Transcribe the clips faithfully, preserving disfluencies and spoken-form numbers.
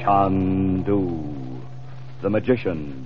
Chandu, the magician.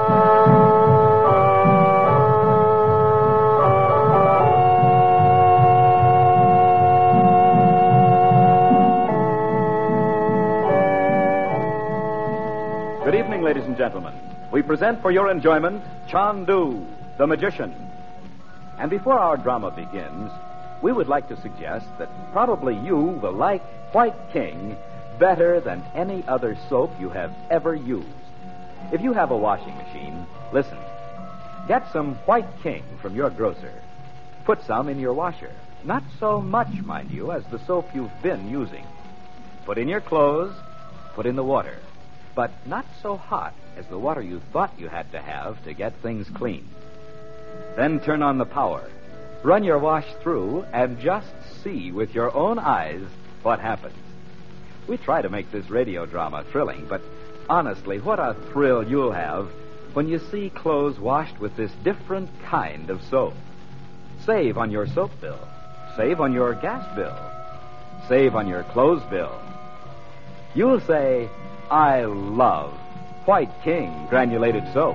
Good evening, ladies and gentlemen. We present for your enjoyment Chandu, the magician. And before our drama begins, we would like to suggest that probably you will like White King better than any other soap you have ever used. If you have a washing machine, listen. Get some White King from your grocer. Put some in your washer. Not so much, mind you, as the soap you've been using. Put in your clothes, put in the water. But not so hot as the water you thought you had to have to get things clean. Then turn on the power. Run your wash through and just see with your own eyes what happens. We try to make this radio drama thrilling, but honestly, what a thrill you'll have when you see clothes washed with this different kind of soap. Save on your soap bill. Save on your gas bill. Save on your clothes bill. You'll say, I love White King granulated soap.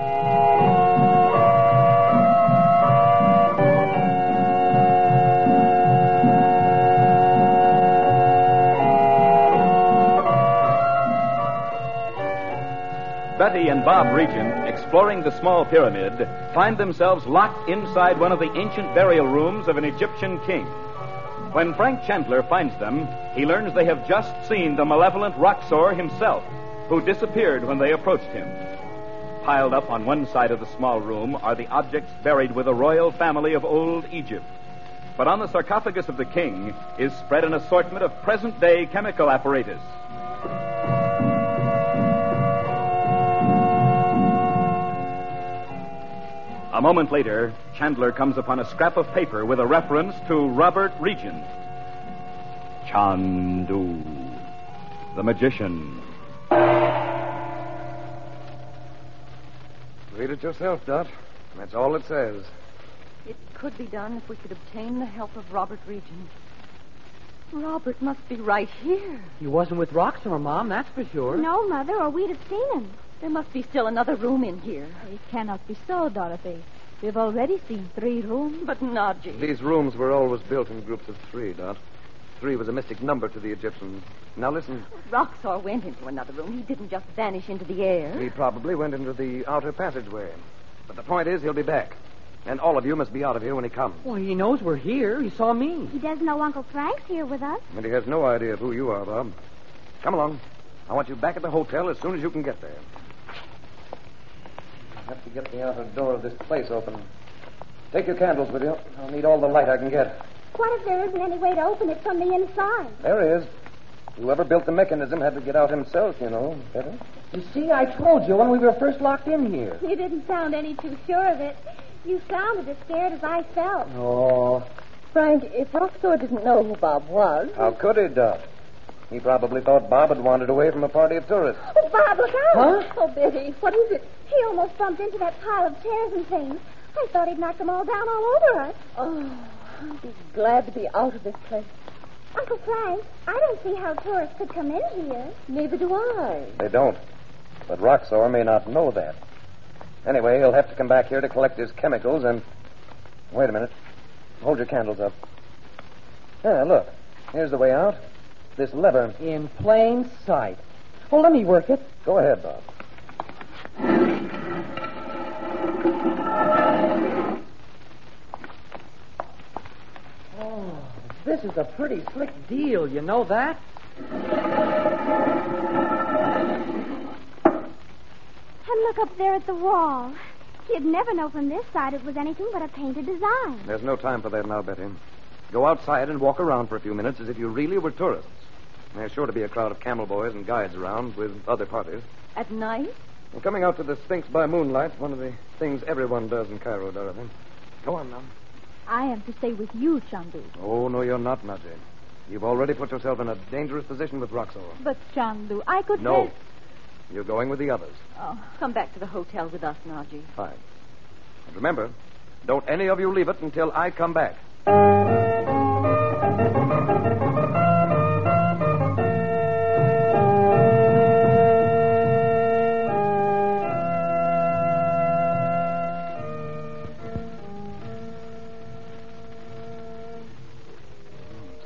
Betty and Bob Regent, exploring the small pyramid, find themselves locked inside one of the ancient burial rooms of an Egyptian king. When Frank Chandler finds them, he learns they have just seen the malevolent Roxor himself, who disappeared when they approached him. Piled up on one side of the small room are the objects buried with the royal family of old Egypt. But on the sarcophagus of the king is spread an assortment of present-day chemical apparatus. A moment later, Chandler comes upon a scrap of paper with a reference to Robert Regent. Chandu, the magician. Read it yourself, Dot. That's all it says. It could be done if we could obtain the help of Robert Regent. Robert must be right here. He wasn't with Roxor, Mom, that's for sure. No, Mother, or we'd have seen him. There must be still another room in here. It cannot be so, Dorothy. We've already seen three rooms. But Nadji. These rooms were always built in groups of three, Dot. Three was a mystic number to the Egyptians. Now listen. Roxor went into another room. He didn't just vanish into the air. He probably went into the outer passageway. But the point is, he'll be back. And all of you must be out of here when he comes. Well, he knows we're here. He saw me. He doesn't know Uncle Frank's here with us. And he has no idea of who you are, Bob. Come along. I want you back at the hotel as soon as you can get there. I have to get the outer door of this place open. Take your candles with you. I'll need all the light I can get. What if there isn't any way to open it from the inside? There is. Whoever built the mechanism had to get out himself, you know, Betty. You see, I told you when we were first locked in here. You didn't sound any too sure of it. You sounded as scared as I felt. Oh. Frank, if Roxor didn't know who Bob was... How could he, Dot? He probably thought Bob had wandered away from a party of tourists. Oh, Bob, look out! Huh? Oh, Betty, what is it? He almost bumped into that pile of chairs and things. I thought he'd knocked them all down all over us. Oh, I'd be glad to be out of this place. Uncle Frank, I don't see how tourists could come in here. Neither do I. They don't. But Roxor may not know that. Anyway, he'll have to come back here to collect his chemicals and... Wait a minute. Hold your candles up. Yeah, look. Here's the way out. This lever. In plain sight. Well, let me work it. Go ahead, Bob. Oh, this is a pretty slick deal. You know that? And look up there at the wall. You'd never know from this side it was anything but a painted design. There's no time for that now, Betty. Go outside and walk around for a few minutes as if you really were tourists. There's sure to be a crowd of camel boys and guides around with other parties. At night? And coming out to the Sphinx by moonlight, one of the things everyone does in Cairo, Dorothy. Go on now. I am to stay with you, Chandu. Oh, no, you're not, Nadji. You've already put yourself in a dangerous position with Roxor. But, Chandu, I could... No. Help. You're going with the others. Oh, come back to the hotel with us, Nadji. Fine. And remember, don't any of you leave it until I come back.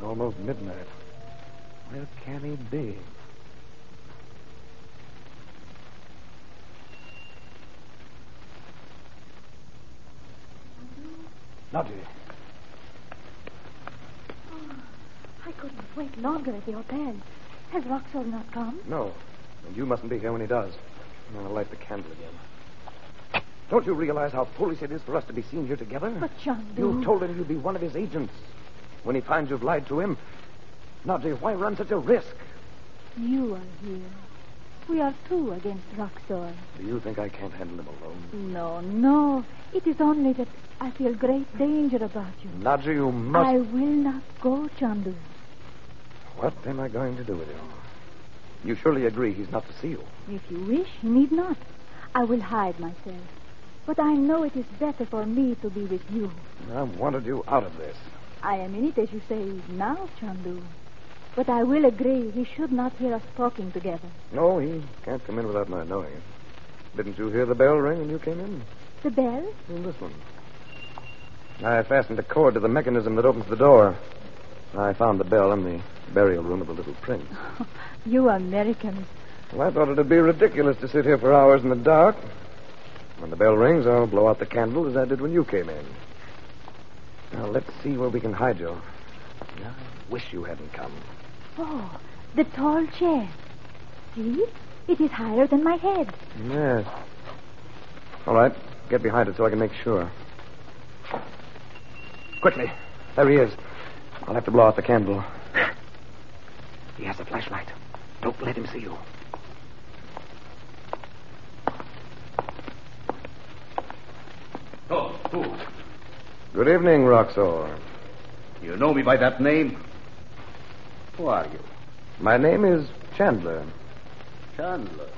almost midnight. Where can he be? Nadji. Oh, I couldn't wait longer at the hotel. Has Roxor not come? No. And you mustn't be here when he does. I'll light the candle again. Don't you realize how foolish it is for us to be seen here together? But, Chandu... You told him you'd be one of his agents. When he finds you've lied to him... Nadji, why run such a risk? You are here. We are two against Roxor. Do you think I can't handle him alone? No, no. It is only that I feel great danger about you. Nadji, you must... I will not go, Chandu. What am I going to do with him? You surely agree he's not to see you. If you wish, he need not. I will hide myself. But I know it is better for me to be with you. I wanted you out of this. I am in it, as you say, now, Chandu. But I will agree he should not hear us talking together. No, he can't come in without my knowing it. Didn't you hear the bell ring when you came in? The bell? In this one. I fastened a cord to the mechanism that opens the door. I found the bell in the burial room of the little prince. You Americans. Well, I thought it'd be ridiculous to sit here for hours in the dark. When the bell rings, I'll blow out the candle as I did when you came in. Now, let's see where we can hide you. I wish you hadn't come. Oh, the tall chair. See? It is higher than my head. Yes. All right. Get behind it so I can make sure. Quickly. There he is. I'll have to blow out the candle. He has a flashlight. Don't let him see you. Oh, who? Good evening, Roxor. You know me by that name? Who are you? My name is Chandler. Chandler.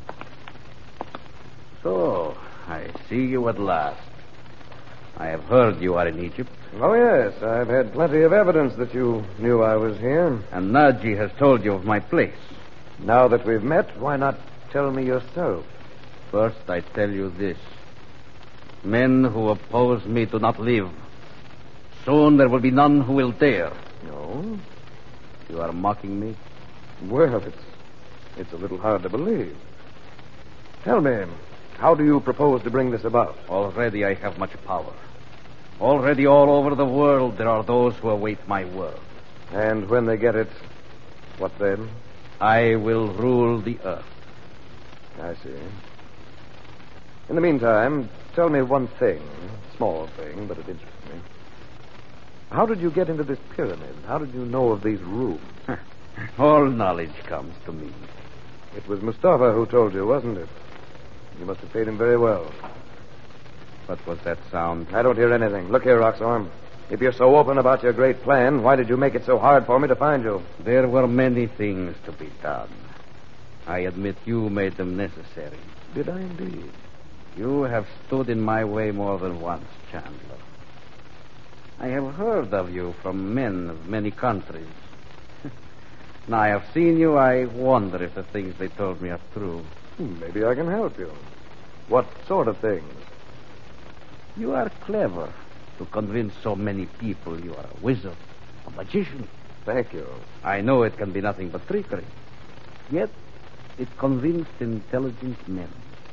So, I see you at last. I have heard you are in Egypt. Oh, yes. I've had plenty of evidence that you knew I was here. And Nadji has told you of my place. Now that we've met, why not tell me yourself? First, I tell you this. Men who oppose me do not live. Soon there will be none who will dare. No? You are mocking me? Well, it's, it's a little hard to believe. Tell me, how do you propose to bring this about? Already I have much power. Already all over the world there are those who await my word. And when they get it, what then? I will rule the earth. I see. In the meantime, tell me one thing. Small thing, but it interests me. How did you get into this pyramid? How did you know of these rooms? All knowledge comes to me. It was Mustafa who told you, wasn't it? You must have paid him very well. What was that sound? I don't hear anything. Look here, Roxor. If you're so open about your great plan, why did you make it so hard for me to find you? There were many things to be done. I admit you made them necessary. Did I indeed? You have stood in my way more than once, Chandler. I have heard of you from men of many countries. Now I have seen you, I wonder if the things they told me are true. Hmm, maybe I can help you. What sort of things? You are clever to convince so many people you are a wizard, a magician. Thank you. I know it can be nothing but trickery. Yet it convinced intelligent men.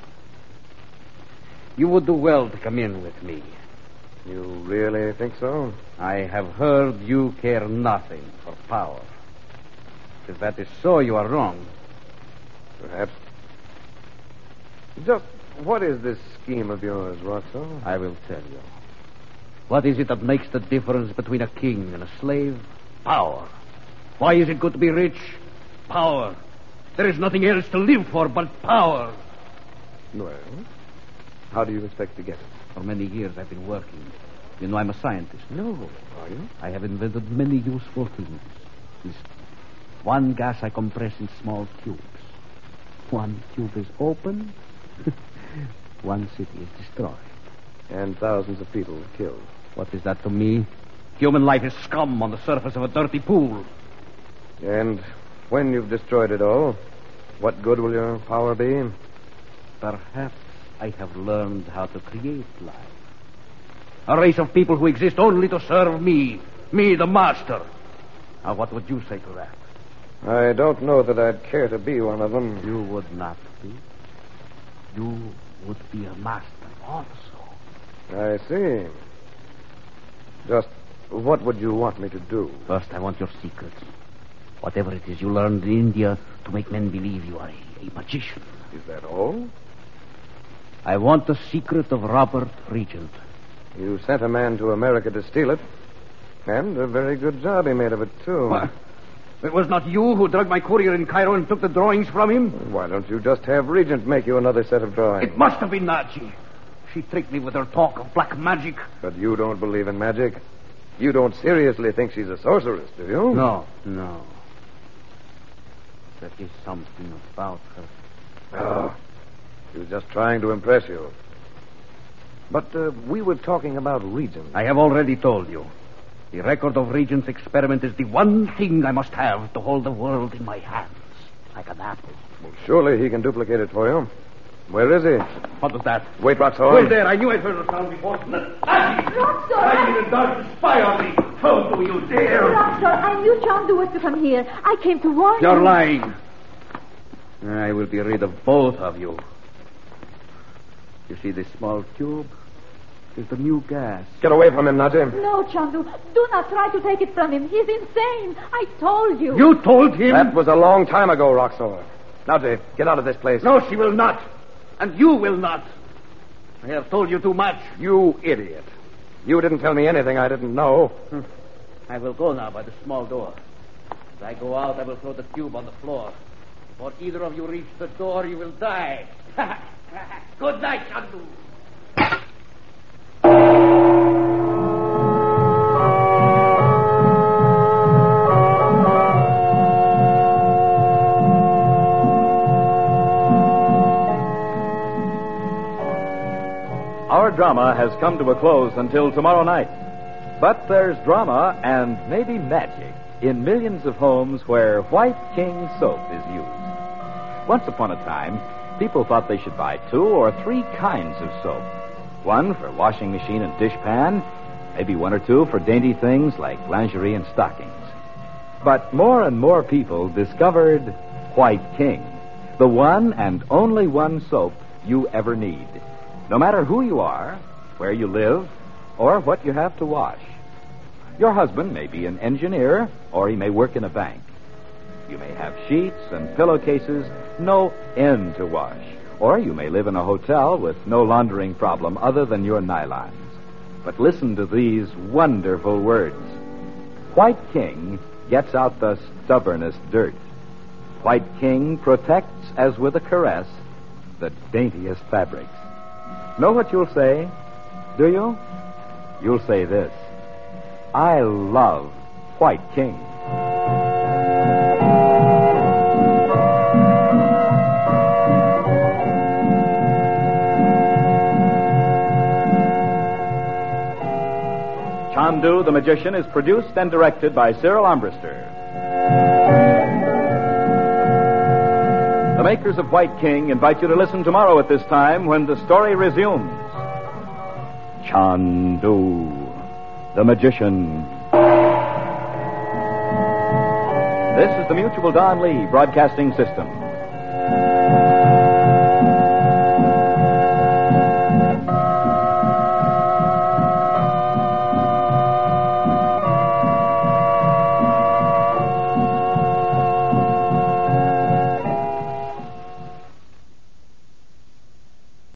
You would do well to come in with me. You really think so? I have heard you care nothing for power. If that is so, you are wrong. Perhaps. Just what is this scheme of yours, Roxor? I will tell you. What is it that makes the difference between a king and a slave? Power. Why is it good to be rich? Power. There is nothing else to live for but power. Well, how do you expect to get it? For many years I've been working. You know I'm a scientist. No, are you? I have invented many useful things. This one gas I compress in small cubes. One cube is open, one city is destroyed. And thousands of people killed. What is that to me? Human life is scum on the surface of a dirty pool. And when you've destroyed it all, what good will your power be? Perhaps I have learned how to create life. A race of people who exist only to serve me. Me, the master. Now, what would you say to that? I don't know that I'd care to be one of them. You would not be. You would be a master also. I see. Just what would you want me to do? First, I want your secrets. Whatever it is you learned in India to make men believe you are a, a magician. Is that all? I want the secret of Robert Regent. You sent a man to America to steal it. And a very good job he made of it, too. What? It was not you who drugged my courier in Cairo and took the drawings from him? Why don't you just have Regent make you another set of drawings? It must have been Naji. She tricked me with her talk of black magic. But you don't believe in magic. You don't seriously think she's a sorceress, do you? No, no. There is something about her. Oh, she was just trying to impress you. But uh, we were talking about Regent. I have already told you. The record of Regent's experiment is the one thing I must have to hold the world in my hands, like an apple. Well, surely he can duplicate it for you. Where is he? What was that? Wait, Roxor. Hold there. I knew I'd heard a sound before. Naji! Roxor! I need a dog to spy on me. How do you dare? Roxor, I knew Chandu was to come here. I came to warn you. You're lying. I will be rid of both of you. You see this small tube? It's the new gas. Get away from him, Najim. No, Chandu. Do not try to take it from him. He's insane. I told you. You told him? That was a long time ago, Roxor. Najim, get out of this place. No, she will not. And you will not. I have told you too much. You idiot. You didn't tell me anything I didn't know. I will go now by the small door. As I go out, I will throw the tube on the floor. Before either of you reach the door, you will die. Good night, Chandu. Our drama has come to a close until tomorrow night. But there's drama and maybe magic in millions of homes where White King soap is used. Once upon a time, people thought they should buy two or three kinds of soap. One for washing machine and dishpan, maybe one or two for dainty things like lingerie and stockings. But more and more people discovered White King, the one and only one soap you ever need. No matter who you are, where you live, or what you have to wash. Your husband may be an engineer, or he may work in a bank. You may have sheets and pillowcases, no end to wash. Or you may live in a hotel with no laundering problem other than your nylons. But listen to these wonderful words. White King gets out the stubbornest dirt. White King protects, as with a caress, the daintiest fabrics. Know what you'll say? Do you? You'll say this. I love White King. Chandu the Magician is produced and directed by Cyril Armbruster. The makers of White King invite you to listen tomorrow at this time when the story resumes. Chandu the Magician. This is the Mutual Don Lee Broadcasting System.